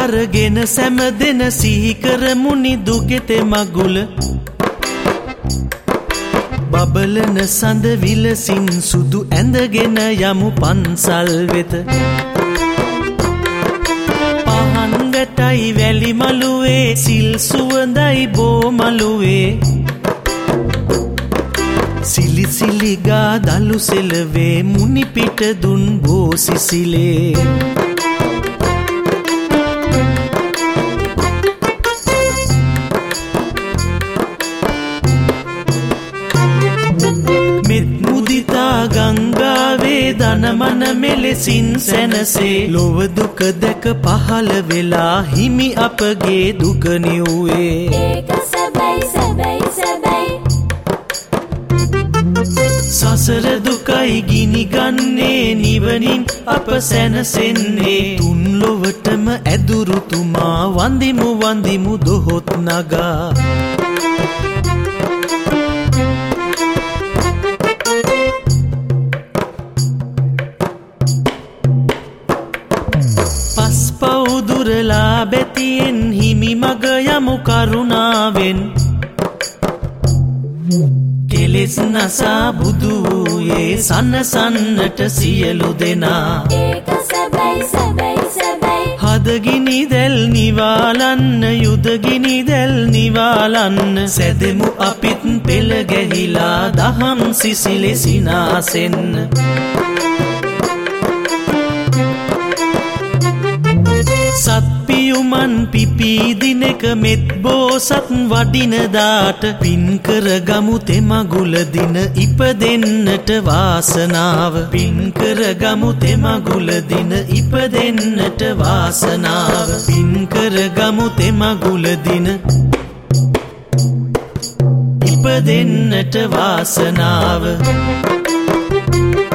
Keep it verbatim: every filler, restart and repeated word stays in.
අරගෙන සැම දෙන සිහි කරමුනි දුගෙතෙ මගුල බබලන සඳ විලසින් සුදු ඇඳගෙන යමු පන්සල් වෙත පහන් ගැටයි වැලි මළුවේ සිල් සුවඳයි බෝ මළුවේ සිලි සිලි ගා දලු සෙලවේ මුනි පිට දුන් බෝ සිසිලේ ගංගාවේ දනමන මෙලෙසින් සැනසේ ලොව දුක දැක පහළ වෙලා හිමි අපගේ දුක නිව්වේ ඒක සැබයි සැබයි සැබයි සසර දුකයි ගිනි ගන්නේ නිවනින් අප සැනසෙන්නේ තුන් ලොවටම ඇදුරුතුමා වන්දිමු වන්දිමු දොහොත් නගා පවුදුරලා බැතියෙන් හිමි මග යමු කරුණාවෙන් කෙලෙස් නසා බුදු වූයේ සන්නසන්නට සියලු දෙනා ඒක සැබයි සැබයි සැබයි හදගිනි දැල් නිවාලන්න යුදගිනි දැල් නිවාලන්න සැදෙමු අපිත් පෙළ ගැහිලා දහම් සිසිලෙ සිනාසෙන්න සත්පියුමන් පිපීදිනක මෙත් බෝසත් වඩිනදාට පින්කර ගමු තෙමගුල දින ඉපදෙන්නට වාසනාව පින්කර ගමු තෙමගුල දින ඉපදෙන්නට වාසනාව පින්කර ගමු තෙමගුල දින ඉපදෙන්නට වාසනාව